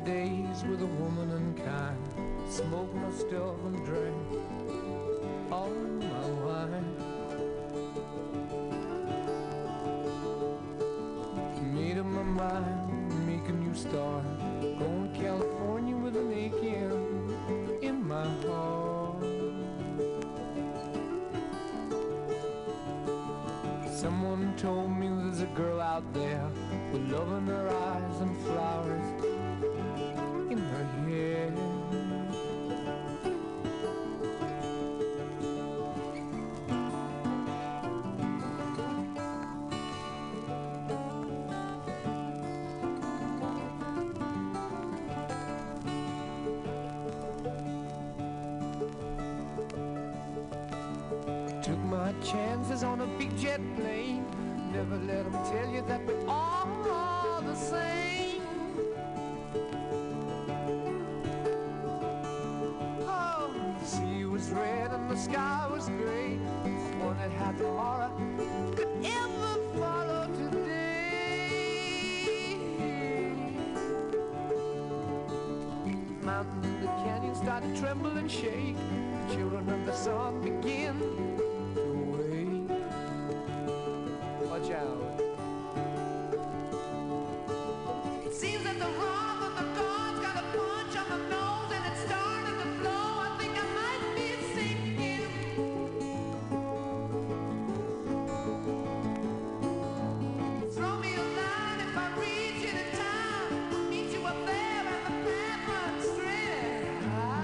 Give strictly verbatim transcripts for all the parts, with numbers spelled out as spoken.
days with a woman unkind, smoked my stuff and drank all my wine. Made up my mind, make a new start, going to California with an aching in my heart. Someone told me there's a girl out there with love in her eyes and flowers in her hair. Took my chances on a big jet plane. Never let them tell you that we're all the same. Oh, the sea was red and the sky was gray. I wondered how tomorrow could ever follow today. Mountains and the canyons start to tremble and shake. The children of the sun begin to wake. Watch out. It seems that the wrath of the gods got a punch on the nose and it's starting to flow. I think I might be sinking. Throw me a line if I reach you in time. Meet you up there and the path runs straight.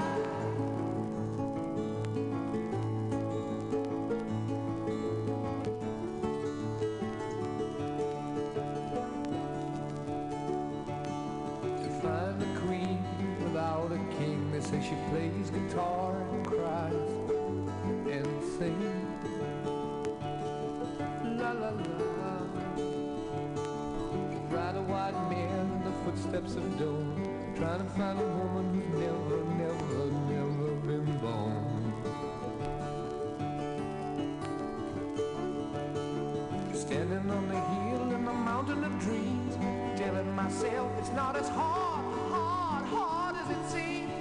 Find a queen without a king. They say she plays guitar and cries and sings. La la la. Ride a white mare in the footsteps of dawn, trying to find a woman who's never, never, never been born. Standing on the hill in the mountain of dreams, telling myself it's not as hard, hard, hard as it seems.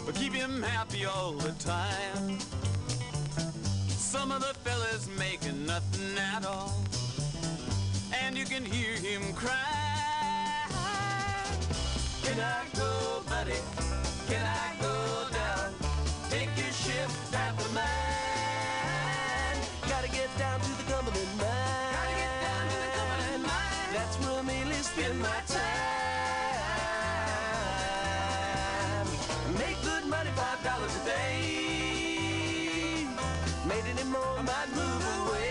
keep him happy all the time. Some of the fellas making nothing at all, and you can hear him cry. Can I go, buddy? Can I go down? Take your ship after mine. Gotta get down to the Cumberland mine. Gotta get down to the Cumberland mine. That's where I mainly spend my time. Make good money, five dollars a day. Made any more, I might move away.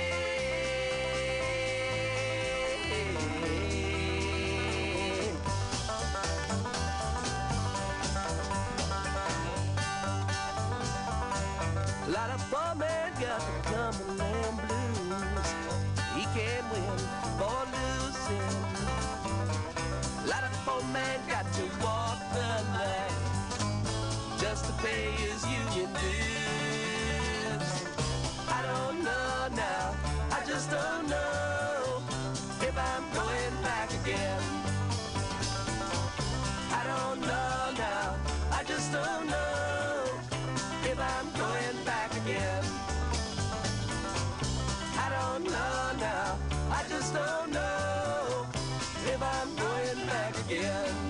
A lot of poor men got the Cumberland blues. He can't win for losing. A lot of poor men got to walk the line just to pay his union dues. I don't know now, I just don't know if I'm going back again. I don't know now, I just don't know if I'm going back again. I don't know now, I just don't know if I'm going back again.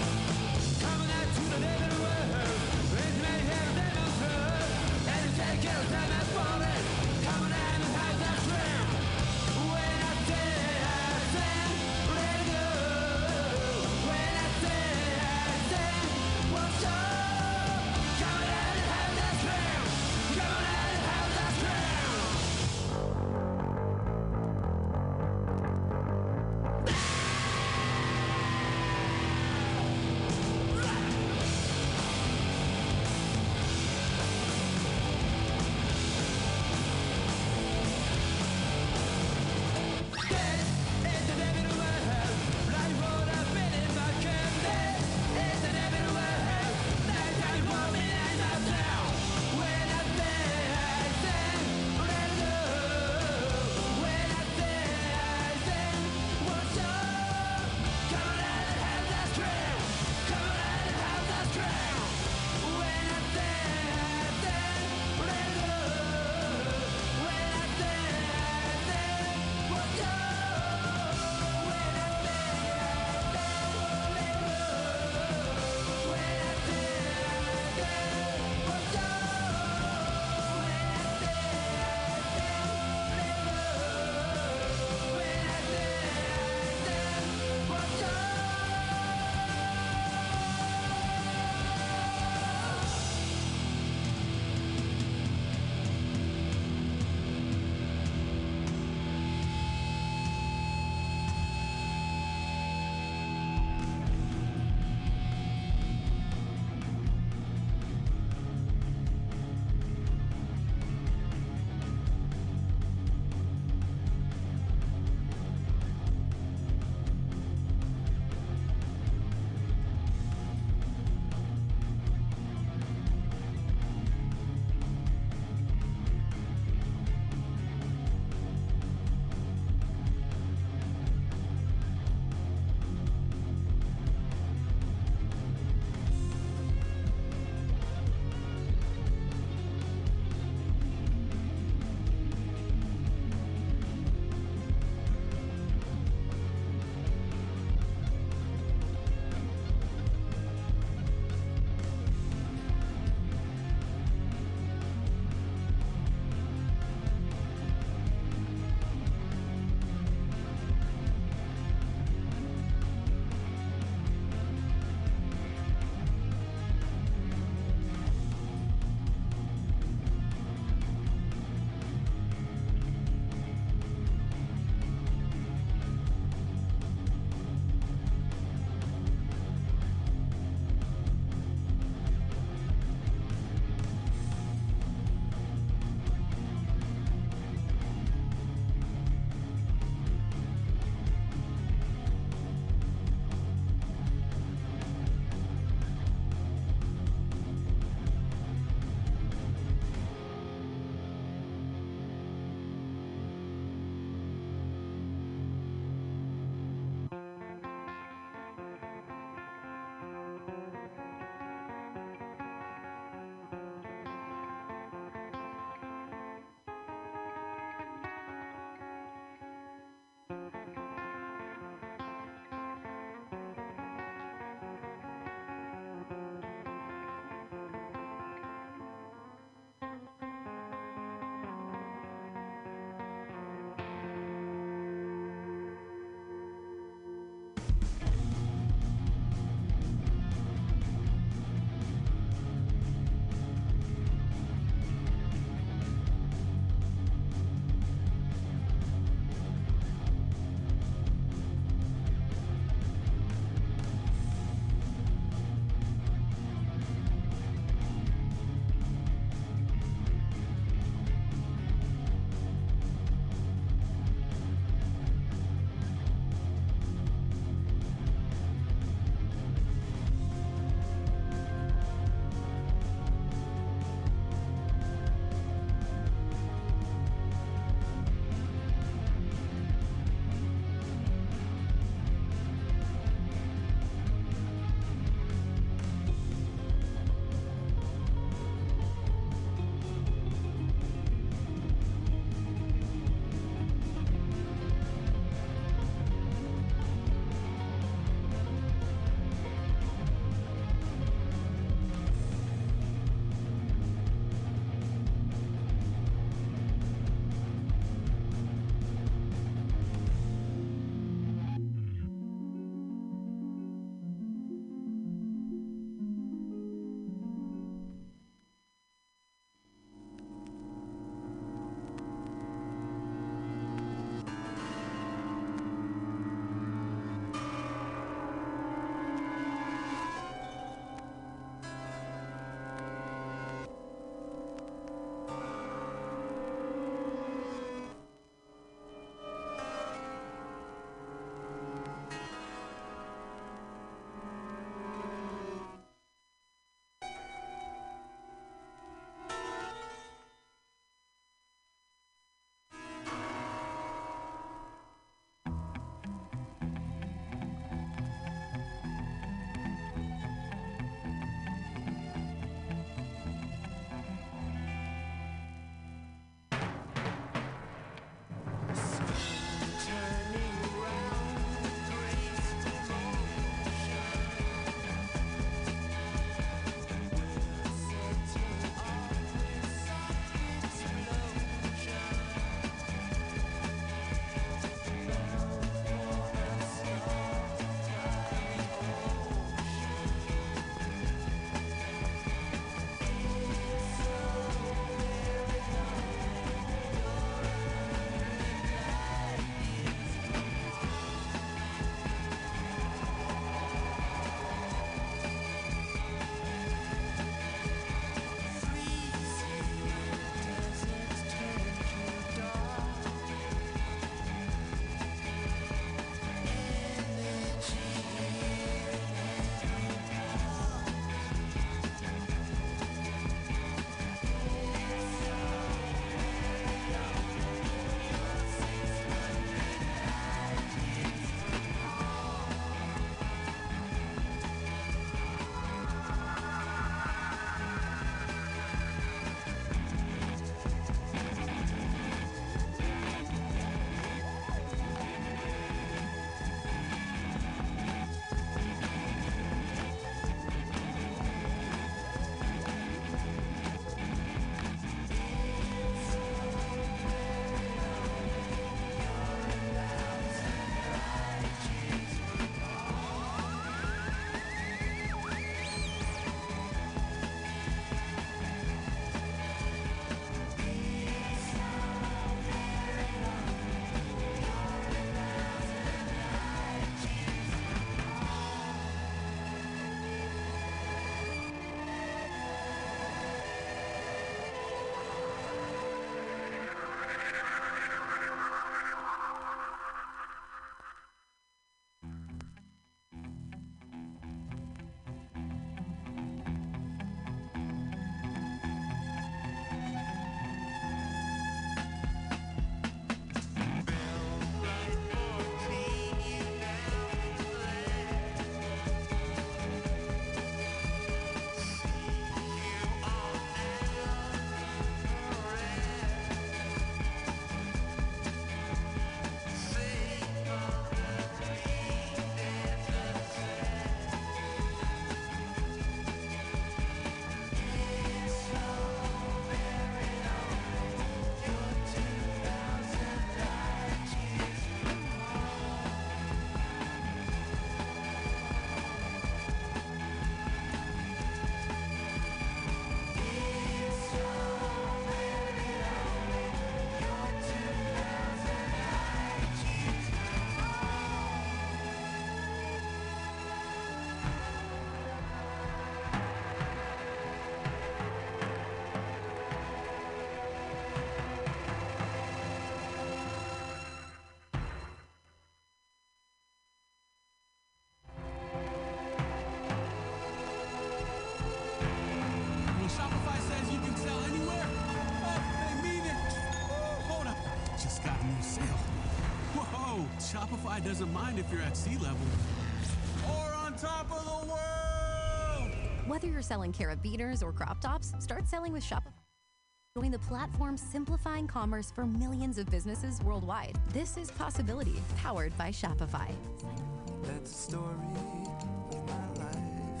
sale. Whoa! Shopify doesn't mind if you're at sea level or on top of the world. Whether you're selling carabiners or crop tops, start selling with Shopify. Join the platform simplifying commerce for millions of businesses worldwide. This is Possibility, powered by Shopify. That's the story of my life.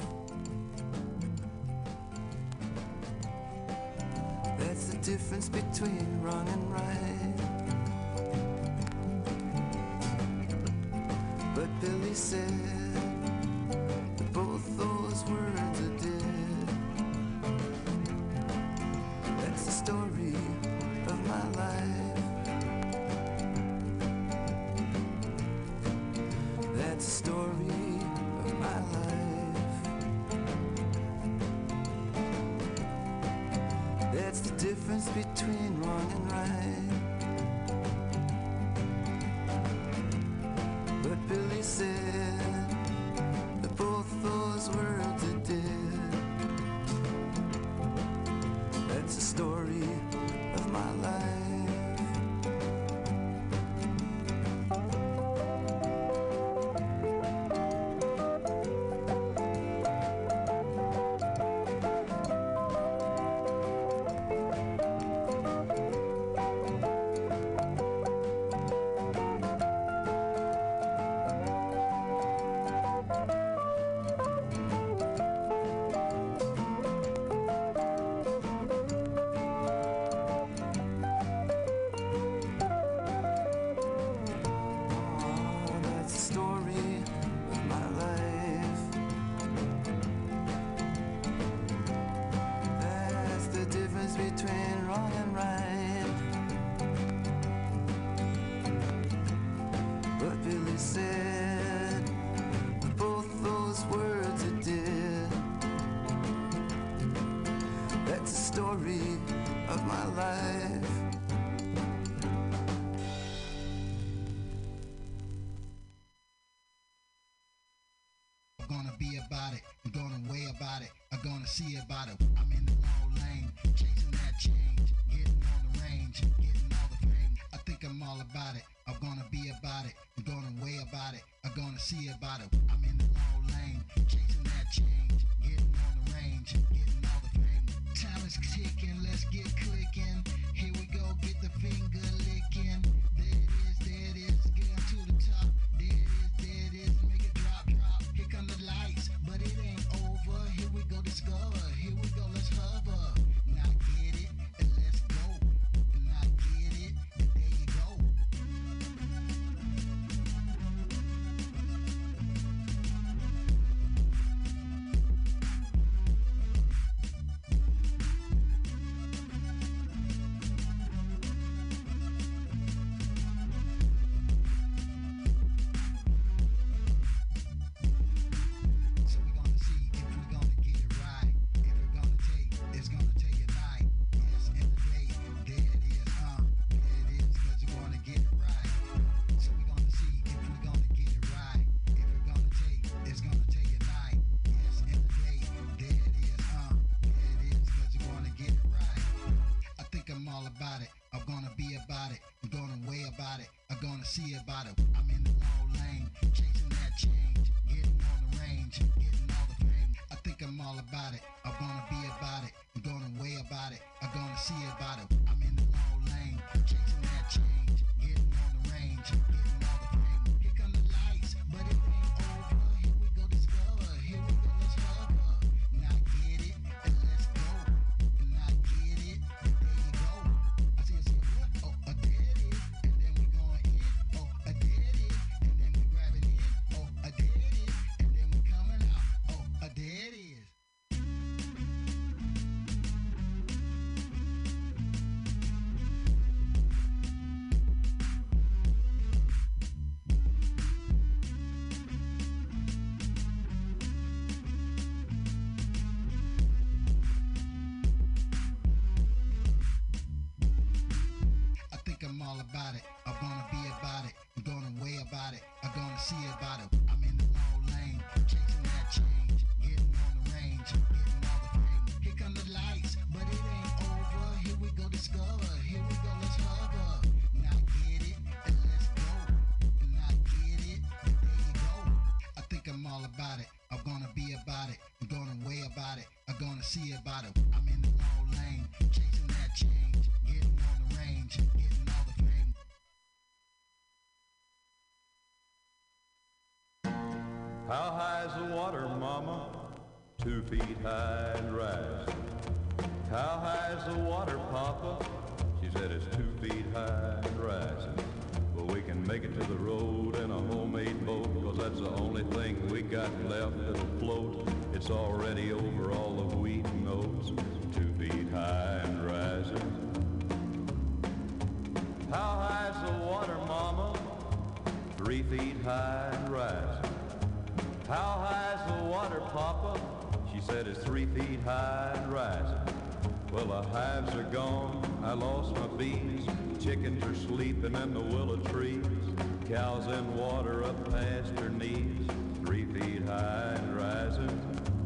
That's the difference between wrong and right. But Billy said that both those words are dead. That's the story of my life. That's the story of my life. That's the difference between wrong and right. But Billy said that both those words are dead. That's the story of my life. Between wrong and right. But Billy said both those words are dead. That's the story of my life. I'm gonna be about it, I'm gonna weigh about it, I'm gonna see about it. I'm in the wrong lane, chasing that change, getting on the range, getting all the fame. I think I'm all about it, I'm gonna be about it, I'm gonna weigh about it, I'm gonna see about it. I'm in the wrong lane, chasing that change, getting on the range, getting all the fame. Time is ticking, let's get clicking. Here we go, get the finger licking. There it is, there it is, get on to the top. There it is, there it is, make it drop, drop. Here come the lights, but it ain't over. Here we go, discover. Here we go, let's hover. Now get it, and let's go. Now get it, and there you go. So we're gonna see if we're gonna get it right. If we're gonna take, it's gonna take a night. Yes, and the day, there it is, huh? There it is, cause you wanna get it right. So we're gonna see if we're gonna get it right. If we're gonna take, it's gonna take a night. Yes, and the day, there it is, huh? There it is, cause you wanna get it right. I think I'm all about it. I'm gonna be about it. I'm gonna weigh about it. I'm gonna see about it. I'm in the wrong lane, chasing that change, getting on the range, getting all the fame. I think I'm all about it. I'm gonna be about it. I'm gonna weigh about it. I'm gonna see about it. I'm in the wrong lane, chasing that change, getting on the range, getting all the fame. Here come the lights, but it ain't over. Here we go, discover. Here we go, let's hover. Now get it, and let's go. Now get it, and there you go. I see, I see, what? Oh, uh, there it is, and then we going in. Oh, uh, there it is, and then we grabbing in. Oh, uh, there it is, and then we coming out. Oh, uh, there it is. I think I'm all about it. I'm gonna be about it. I'm gonna weigh about it. I'm gonna see about it. I'm in the wrong lane, chasing that change, getting on the range, getting all the fame. Here come the lights, but it ain't over. Here we go, discover. Here we go, let's hover. Now get it, see about it. I'm in the low lane, chasing that change, getting on the range, getting all the fame. How high is the water, mama? Two feet high and rising. How high is the water, papa? She said it's two feet high and rising. Well, we can make it to the road in a homemade boat, 'cause that's the only thing we got left that'll float. It's already over all the wheat and oats, two feet high and rising. How high is the water, mama? Three feet high and rising. How high is the water, papa? She said it's three feet high and rising. Well, the hives are gone, I lost my bees. Chickens are sleeping in the willow trees. Cows in water up past her knees, three feet high and rising.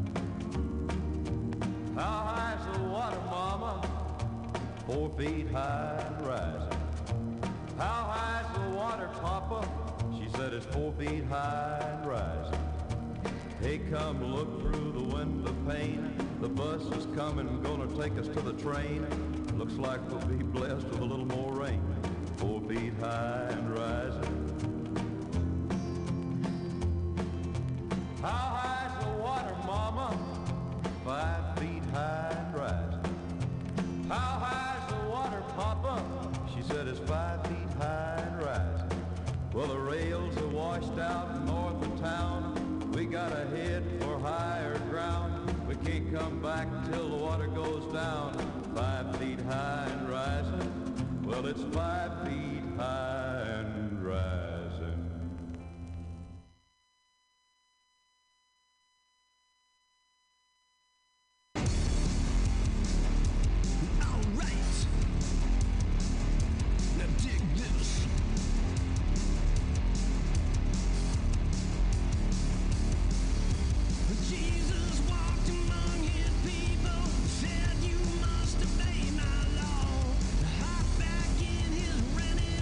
How high is the water, mama? Four feet high and rising. How high is the water, papa? She said it's four feet high and rising. Hey, come look through the window pane. The bus is coming, gonna take us to the train. Looks like we'll be blessed with a little more rain. Four feet high and rising. How high is the water, mama? Five feet high and rising. How high is the water, papa? She said it's five feet high and rising. Well, the rails are washed out north of town. We gotta head for higher ground. We can't come back till the water goes down. Five feet high and rising. Well, it's five feet high and rising. All right. Now dig this. Jesus walked among his people, said you must obey my law. Hop back in his rented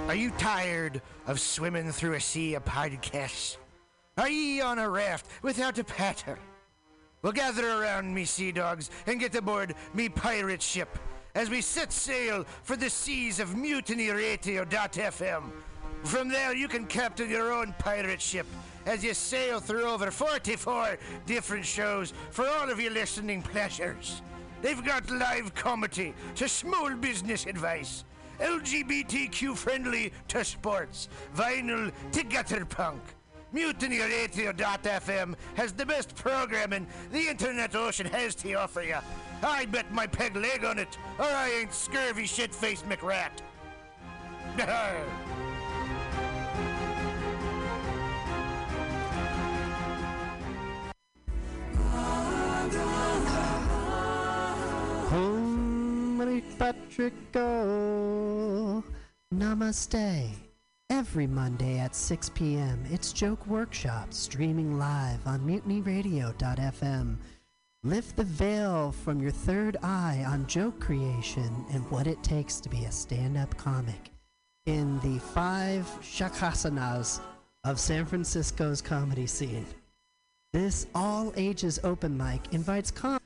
Are you tired of swimming through a sea of podcasts? Are ye on a raft without a paddle? Well, gather around me, sea dogs, and get aboard me pirate ship as we set sail for the seas of mutiny radio dot f m. From there, you can captain your own pirate ship as you sail through over forty-four different shows for all of your listening pleasures. They've got live comedy to small business advice, L G B T Q friendly to sports, vinyl to gutter punk. Mutiny radio dot f m has the best programming the internet ocean has to offer you. I bet my peg leg on it, or I ain't scurvy shit-faced McRat. Holy Patrico, namaste. Every Monday at six p.m., it's Joke Workshop, streaming live on mutiny radio dot f m. Lift the veil from your third eye on joke creation and what it takes to be a stand-up comic in the five shakasanas of San Francisco's comedy scene. This all-ages open mic invites com-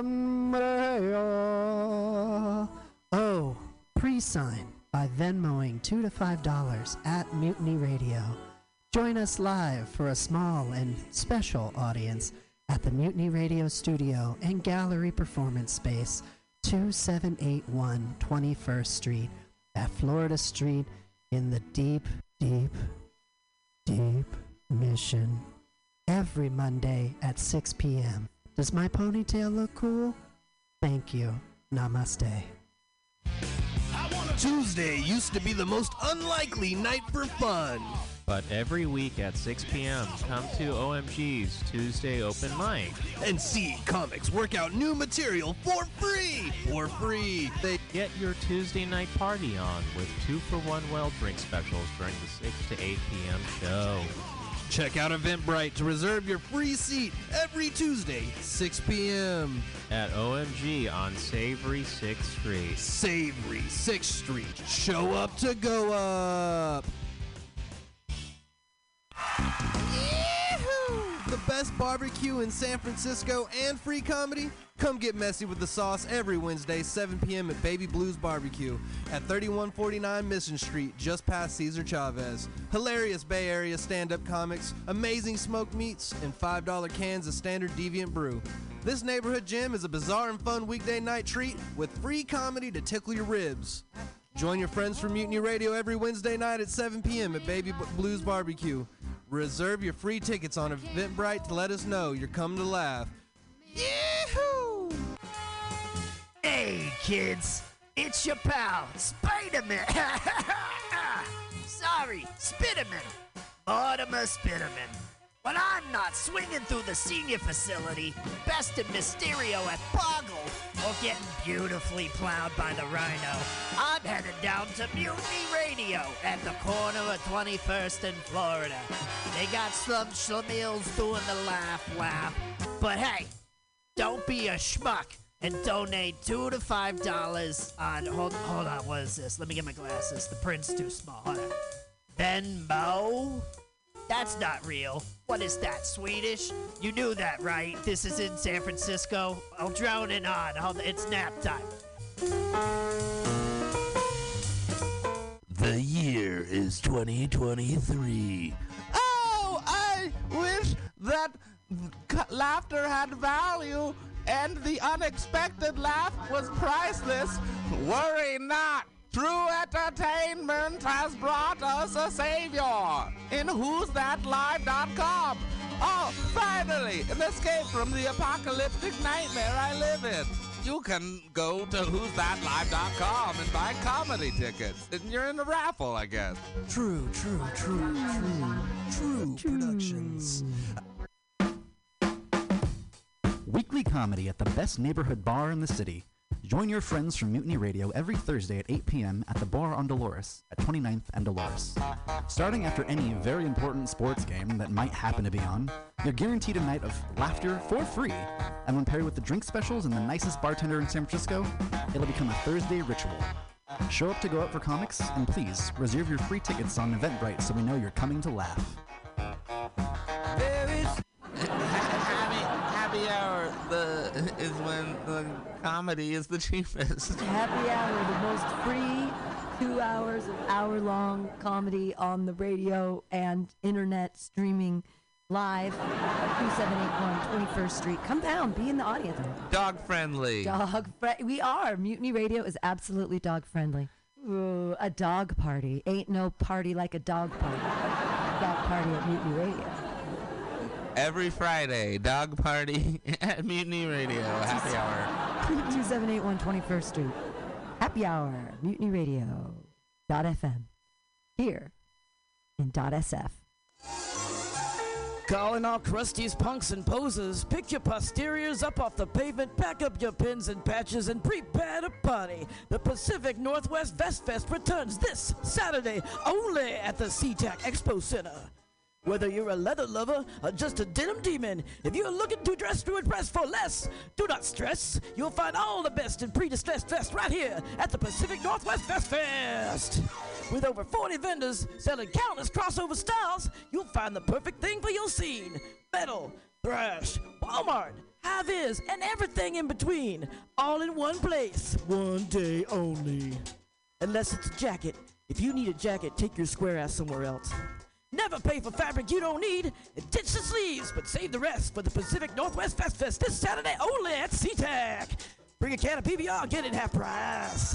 Oh, pre-sign by Venmoing two to five dollars at Mutiny Radio. Join us live for a small and special audience at the Mutiny Radio Studio and Gallery Performance Space, two seven eight one twenty-first Street at Florida Street in the deep, deep, deep Mission. Every Monday at six p.m. Does my ponytail look cool? Thank you. Namaste. Tuesday used to be the most unlikely night for fun. But every week at six p.m., come to O M G's Tuesday Open Mic. And see comics work out new material for free! For free! They get your Tuesday night party on with two for one well drink specials during the six to eight p.m. show. Check out Eventbrite to reserve your free seat every Tuesday, six p.m. at O M G on Savory sixth Street. Savory sixth Street. Show up to go up. Yee-hoo! The best barbecue in San Francisco and free comedy? Come get messy with the sauce every Wednesday, seven p.m. at Baby Blues Barbecue at thirty-one forty-nine Mission Street, just past Cesar Chavez. Hilarious Bay Area stand-up comics, amazing smoked meats, and five dollar cans of standard Deviant Brew. This neighborhood gym is a bizarre and fun weekday night treat with free comedy to tickle your ribs. Join your friends from Mutiny Radio every Wednesday night at seven p.m. at Baby B- Blues Barbecue. Reserve your free tickets on Eventbrite to let us know you're coming to laugh. Yee-hoo! Hey, kids, it's your pal, Spider-Man. Sorry, Spiderman. Mortimer Spiderman. When I'm not swinging through the senior facility, besting Mysterio at Boggle, or getting beautifully plowed by the Rhino, I'm headed down to Mutiny Radio at the corner of twenty-first and Florida. They got some schlemiels doing the laugh laugh. But hey, don't be a schmuck and donate two to five dollars on, hold, hold on, what is this? Let me get my glasses. The print's too small. Hold on. Venmo? That's not real. What is that, Swedish? You knew that, right? This is in San Francisco. I'll drone it on. I'll, it's nap time. The year is twenty twenty-three. Oh, I wish that c- laughter had value and the unexpected laugh was priceless. Worry not. True entertainment has brought us a savior in who's that live dot com. Oh, finally, an escape from the apocalyptic nightmare I live in. You can go to who's that live dot com and buy comedy tickets. And you're in the raffle, I guess. True, true, true, true, true Productions. Weekly comedy at the best neighborhood bar in the city. Join your friends from Mutiny Radio every Thursday at eight p.m. at the Bar on Dolores at twenty-ninth and Dolores. Starting after any very important sports game that might happen to be on, you're guaranteed a night of laughter for free. And when paired with the drink specials and the nicest bartender in San Francisco, it'll become a Thursday ritual. Show up to go out for comics, and please reserve your free tickets on Eventbrite so we know you're coming to laugh. happy, happy hour the, is when the comedy is the cheapest. Happy hour, the most free two hours of hour-long comedy on the radio and internet streaming live. two seven eight one twenty-first Street. Come down, be in the audience. Dog friendly. Dog friendly. We are. Mutiny Radio is absolutely dog friendly. Ooh, a dog party. Ain't no party like a dog party. Dog party at Mutiny Radio. Every Friday, dog party at Mutiny Radio. Happy hour. two seven eight one twenty-first Street. Happy hour. Mutiny Radio. Dot F M. Here in dot S F. Calling all crusties, punks, and posers. Pick your posteriors up off the pavement, pack up your pins and patches, and prepare to party. The Pacific Northwest Vest Fest returns this Saturday only at the SeaTac Expo Center. Whether you're a leather lover or just a denim demon, if you're looking to dress to impress for less, do not stress. You'll find all the best in pre-distressed vests right here at the Pacific Northwest Vest Fest. With over forty vendors selling countless crossover styles, you'll find the perfect thing for your scene. Metal, thrash, Walmart, high-vis, and everything in between. All in one place. One day only. Unless it's a jacket. If you need a jacket, take your square ass somewhere else. Never pay for fabric you don't need. And ditch the sleeves, but save the rest for the Pacific Northwest Fest Fest this Saturday only at SeaTac. Bring a can of P B R, get it half price.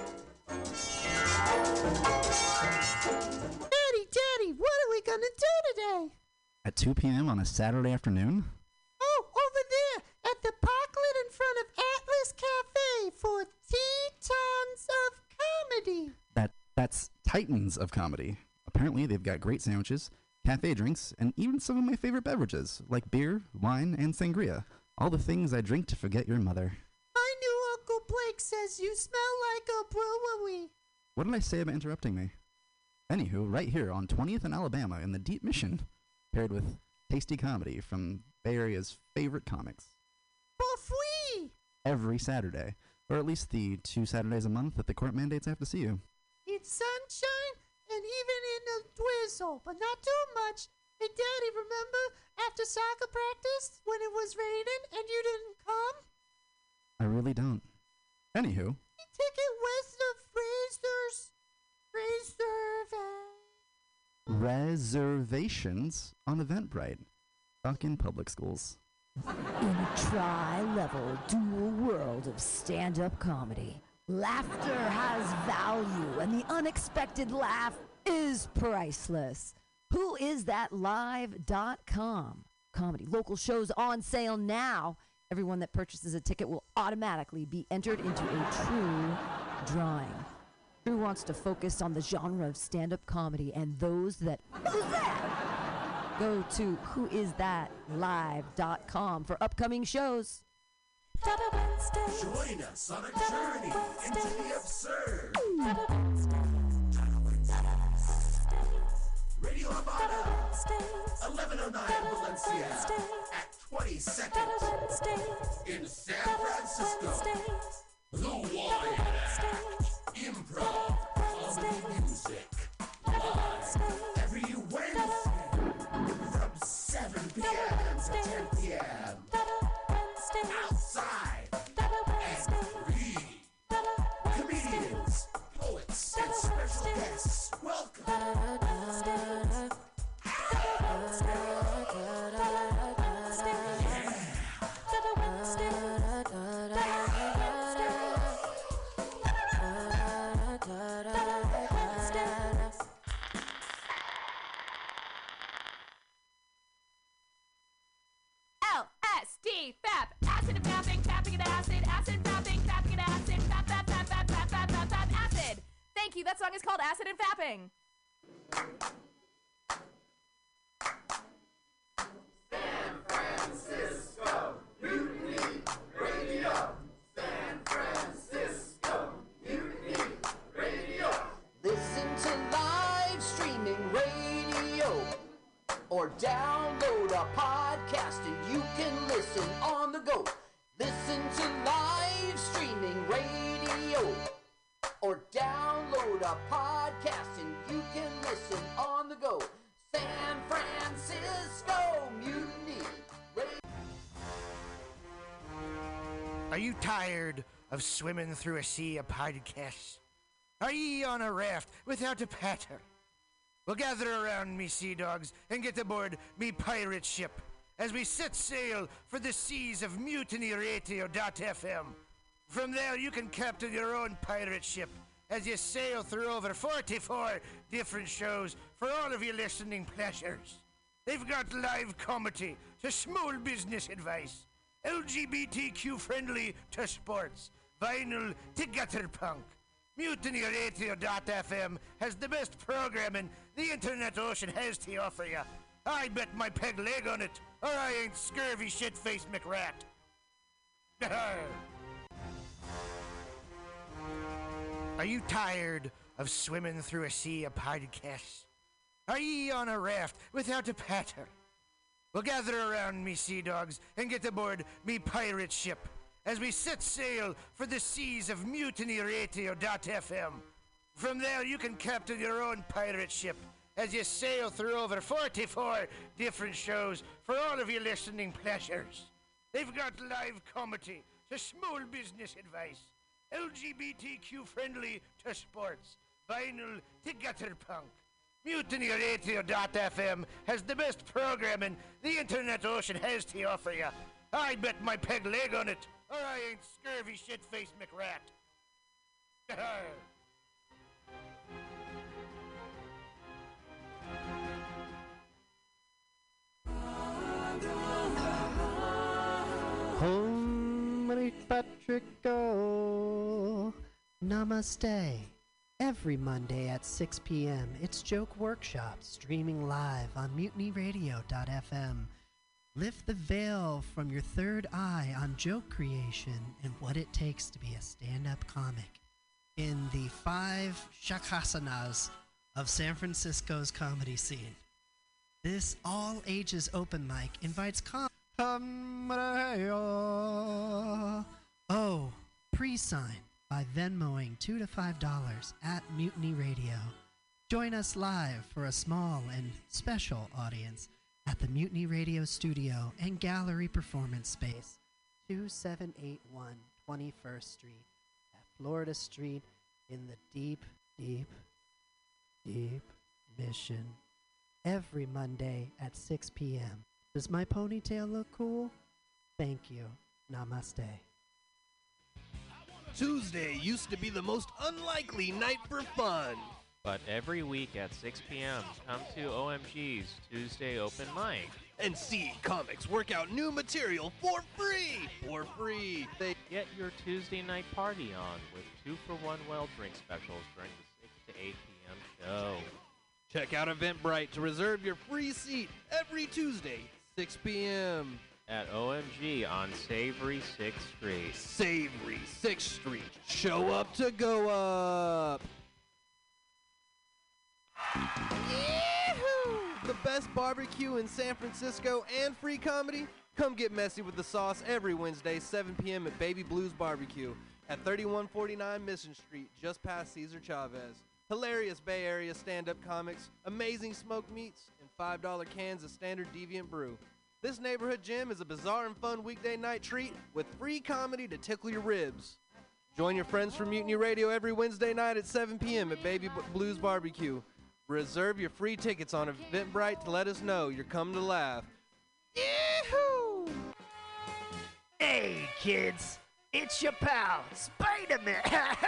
Daddy, Daddy, what are we gonna do today? At two p.m. on a Saturday afternoon? Oh, over there at the parklet in front of Atlas Cafe for Titans of Comedy. That That's Titans of Comedy. Apparently, they've got great sandwiches, cafe drinks, and even some of my favorite beverages, like beer, wine, and sangria. All the things I drink to forget your mother. My new Uncle Blake says you smell like a brewery. What did I say about interrupting me? Anywho, right here on twentieth and Alabama in the Deep Mission, paired with tasty comedy from Bay Area's favorite comics. For free! Every Saturday, or at least the two Saturdays a month that the court mandates I have to see you. It's sunshine and even in a drizzle, but not too much. Hey, Daddy, remember after soccer practice when it was raining and you didn't come? I really don't. Anywho. Ticket west of Fraser's Reserve. Reservations on Eventbrite. Duncan Public Schools. In a tri-level dual world of stand-up comedy, laughter has value, and the unexpected laugh is priceless. Who is that live dot com? Comedy. Local shows on sale now. Everyone that purchases a ticket will automatically be entered into a true drawing. Drew wants to focus on the genre of stand-up comedy and those that... Who's that? Go to who is that live dot com for upcoming shows. Join us on a journey into the absurd. Radio Havana, eleven oh nine Valencia, at twenty-second in San Francisco. The Wyatt Improv Comedy Music, live every Wednesday from seven p.m. to ten p.m. Outside and free. Comedians, poets, and special guests, welcome. L S D, FAP, acid and fapping, fapping and acid, acid, fapping, fapping and acid, fap, fap, fap, fap, fap, fap, fap, fap, acid. Thank you, that song is called Acid and Fapping. San Francisco, Mutiny Radio. San Francisco, Mutiny Radio. Listen to live streaming radio or download a podcast and you can listen on the go. Listen to live streaming radio or download a podcast and you can listen on the go. San Francisco Mutiny Radio. Are you tired of swimming through a sea of podcasts? Are ye on a raft without a paddle? Well, gather around me, sea dogs, and get aboard me pirate ship as we set sail for the seas of mutiny radio dot f m. From there, you can captain your own pirate ship as you sail through over forty-four different shows for all of your listening pleasures. They've got live comedy to small business advice, L G B T Q friendly to sports, vinyl to gutter punk. mutiny radio dot f m has the best programming the internet ocean has to offer you. I bet my peg leg on it, or I ain't scurvy shit-faced McRat. Are you tired of swimming through a sea of podcasts? Are ye on a raft without a paddle? Well, gather around me, sea dogs, and get aboard me pirate ship as we set sail for the seas of mutiny radio dot f m. From there, you can captain your own pirate ship as you sail through over forty-four different shows for all of your listening pleasures. They've got live comedy to small business advice, L G B T Q friendly to sports, vinyl to gutter punk. mutiny radio dot f m has the best programming the internet ocean has to offer you. I bet my peg leg on it, or I ain't scurvy shit-faced McRat. Home Patrico. Namaste. Every Monday at six p.m., it's Joke Workshop, streaming live on mutiny radio dot f m. Lift the veil from your third eye on joke creation and what it takes to be a stand-up comic in the five shakasanas of San Francisco's comedy scene. This all-ages open mic invites com- Oh, pre-sign by Venmoing two to five dollars at Mutiny Radio. Join us live for a small and special audience at the Mutiny Radio Studio and Gallery Performance Space, two seven eight one twenty-first Street at Florida Street in the deep, deep, deep Mission. Every Monday at six p.m. Does my ponytail look cool? Thank you. Namaste. Tuesday used to be the most unlikely night for fun. But every week at six p.m., come to O M G's Tuesday Open Mic. And see comics work out new material for free! For free! They Get your Tuesday night party on with two for one well drink specials during the six to eight p.m. show. Check out Eventbrite to reserve your free seat every Tuesday, six p.m. At O M G on Savory sixth Street. Savory sixth Street. Show up to go up! Yee-hoo! The best barbecue in San Francisco and free comedy? Come get messy with the sauce every Wednesday, seven p.m. at Baby Blues Barbecue at thirty-one forty-nine Mission Street, just past Cesar Chavez. Hilarious Bay Area stand-up comics, amazing smoked meats, and five dollar cans of standard Deviant Brew. This neighborhood gym is a bizarre and fun weekday night treat with free comedy to tickle your ribs. Join your friends from Mutiny Radio every Wednesday night at seven p.m. at Baby B- Blues Barbecue. Reserve your free tickets on Eventbrite to let us know you're coming to laugh. Yee-hoo! Hey, kids, it's your pal, Spider-Man.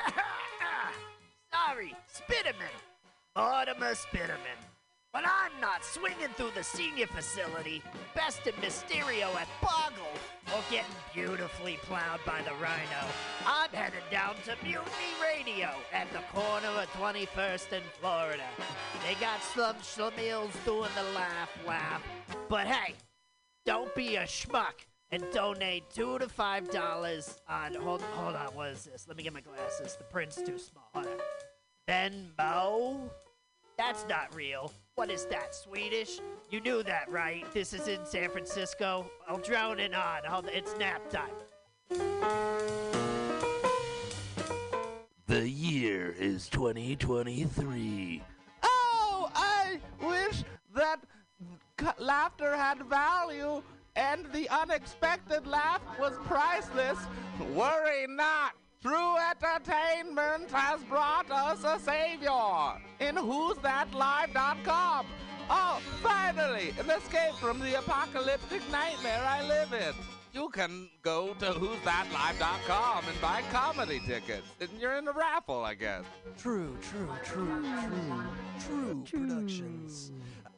Sorry, Spiderman. Mortimer Spiderman. When I'm not swinging through the senior facility, besting Mysterio at Boggle, or getting beautifully plowed by the Rhino, I'm headed down to Mutiny Radio at the corner of twenty-first and Florida. They got some schlemiels doing the laugh laugh. But hey, don't be a schmuck and donate two to five dollars on, hold, hold on, what is this? Let me get my glasses. The print's too small. Hold on. Venmo? That's not real. What is that, Swedish? You knew that, right? This is in San Francisco. I'll drone it on. Hold, it's nap time. The year is twenty twenty-three. Oh, I wish that c- laughter had value and the unexpected laugh was priceless. Worry not. True entertainment has brought us a savior in who's that live dot com. Oh, finally, an escape from the apocalyptic nightmare I live in. You can go to who's that live dot com and buy comedy tickets. And you're in a raffle, I guess. True, true, true, true, true Productions.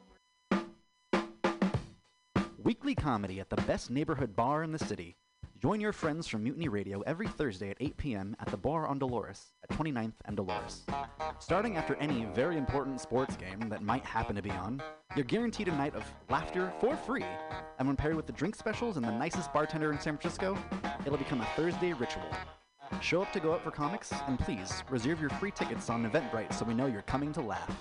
Weekly comedy at the best neighborhood bar in the city. Join your friends from Mutiny Radio every Thursday at eight p.m. at the Bar on Dolores at twenty-ninth and Dolores. Starting after any very important sports game that might happen to be on, you're guaranteed a night of laughter for free. And when paired with the drink specials and the nicest bartender in San Francisco, it'll become a Thursday ritual. Show up to go out for comics, and please reserve your free tickets on Eventbrite so we know you're coming to laugh.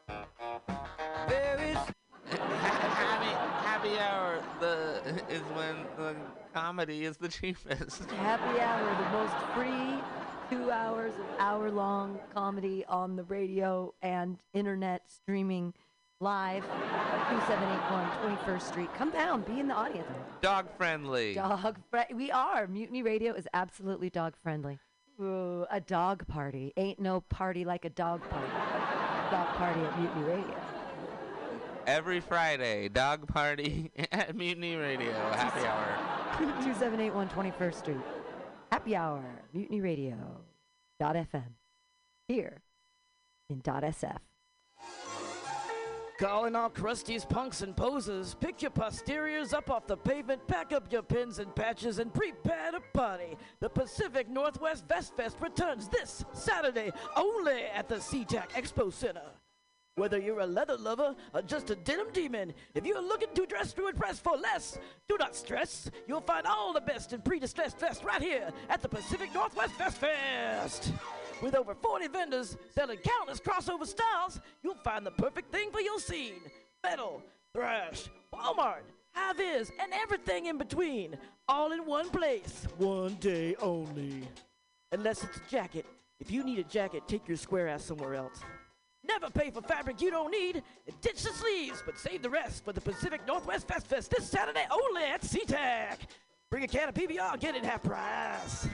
There is happy, happy hour the, is when the comedy is the cheapest. Happy Hour, the most free two hours of hour-long comedy on the radio and internet streaming live. two seven eight one twenty-first Street. Come down, be in the audience. Dog friendly. Dog fri- We are. Mutiny Radio is absolutely dog friendly. Ooh, a dog party. Ain't no party like a dog party. Dog party at Mutiny Radio. Every Friday, dog party at Mutiny Radio. Happy hour. two seven eight one twenty-first Street. Happy Hour, Mutiny Radio. Dot F M. Here in Dot S F. Calling all crusties, punks, and posers. Pick your posteriors up off the pavement, pack up your pins and patches, and prepare to party. The Pacific Northwest Vest Fest returns this Saturday only at the SeaTac Expo Center. Whether you're a leather lover or just a denim demon, if you're looking to dress to impress for less, do not stress. You'll find all the best in pre-distressed vests right here at the Pacific Northwest Vest Fest. With over forty vendors selling countless crossover styles, you'll find the perfect thing for your scene. Metal, thrash, Walmart, high-vis, and everything in between. All in one place. One day only. Unless it's a jacket. If you need a jacket, take your square ass somewhere else. Never pay for fabric you don't need. Ditch the sleeves, but save the rest for the Pacific Northwest Fest Fest this Saturday only at SeaTac. Bring a can of P B R, get it half price.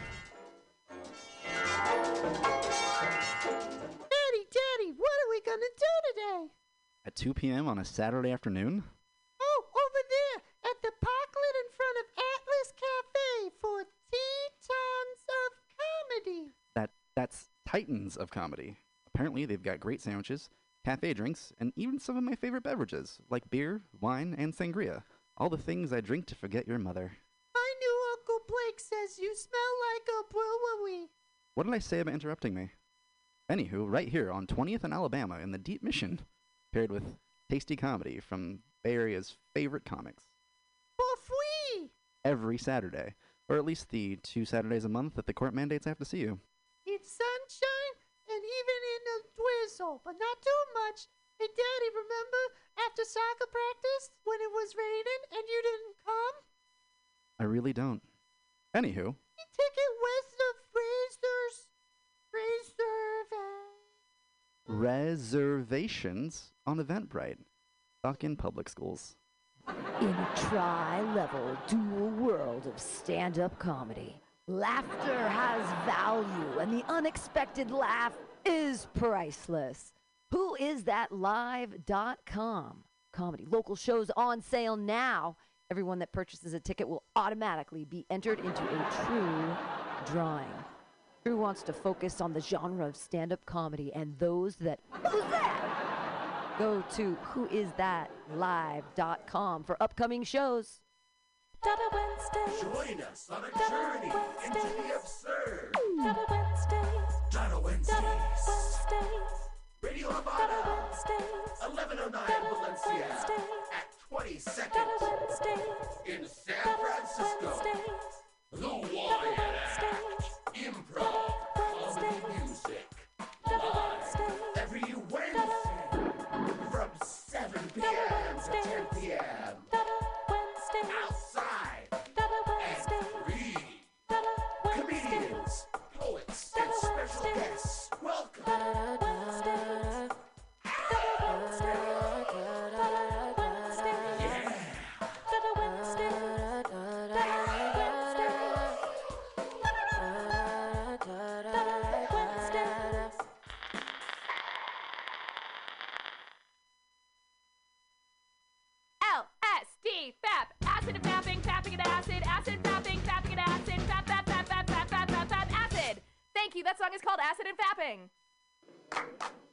Daddy, Daddy, what are we gonna do today? At two p.m. on a Saturday afternoon? Oh, over there at the parklet in front of Atlas Cafe for Tetons of Comedy. That That's Titans of Comedy. Apparently, they've got great sandwiches, cafe drinks, and even some of my favorite beverages, like beer, wine, and sangria. All the things I drink to forget your mother. My new Uncle Blake says you smell like a brewery. What did I say about interrupting me? Anywho, right here on twentieth and Alabama in the Deep Mission, paired with tasty comedy from Bay Area's favorite comics. For free! Every Saturday, or at least the two Saturdays a month that the court mandates I have to see you. It's sunshine and even in a drizzle, but not too much. Hey, Daddy, remember after soccer practice when it was raining and you didn't come? I really don't. Anywho. Ticket west of Fraser's Reserve. Reservations on Eventbrite. Stuck in public schools. In a tri-level dual world of stand-up comedy, laughter has value, and the unexpected laugh is priceless. Who is that live dot com? Comedy. Local shows on sale now. Everyone that purchases a ticket will automatically be entered into a true drawing. True wants to focus on the genre of stand-up comedy and those that... Who's that? Go to who is that live dot com for upcoming shows. Dada Wednesdays. Join us on a journey into the absurd. Dada Wednesdays. Dada Wednesdays. Dada Wednesdays. Radio Dada Havana. Wednesdays. eleven oh nine Dada Valencia. Wednesdays. At twenty-second. Dada Wednesdays. In San Dada Francisco. Wednesdays. The Dada Wyatt Act. Wednesdays. Improv. Comedy music. Live. Every Wednesday. From seven p.m. to ten p.m. Outside. And free. Comedians, poets, and special guests called Acid and Fapping.